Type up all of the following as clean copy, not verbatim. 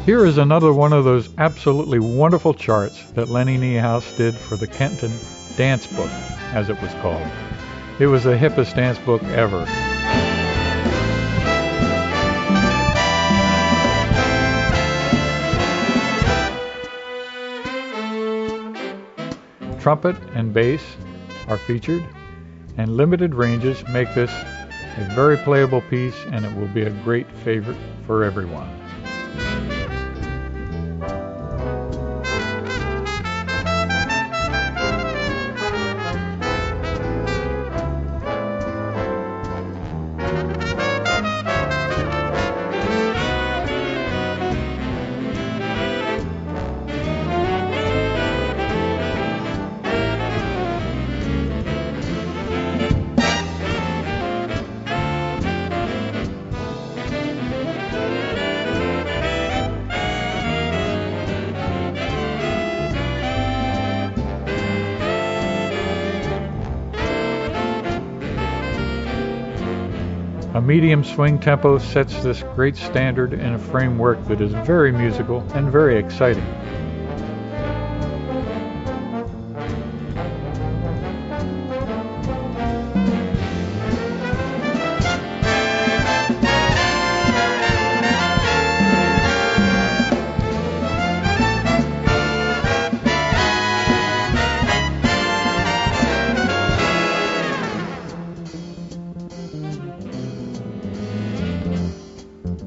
Here is another one of those absolutely wonderful charts that Lenny Niehaus did for the Kenton Dance Book, as it was called. It was the hippest dance book ever. Trumpet and bass are featured, and limited ranges make this a very playable piece, and it will be a great favorite for everyone. A medium swing tempo sets this great standard in a framework that is very musical and very exciting.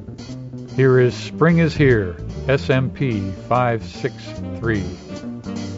Here is Spring is Here, SMP 563.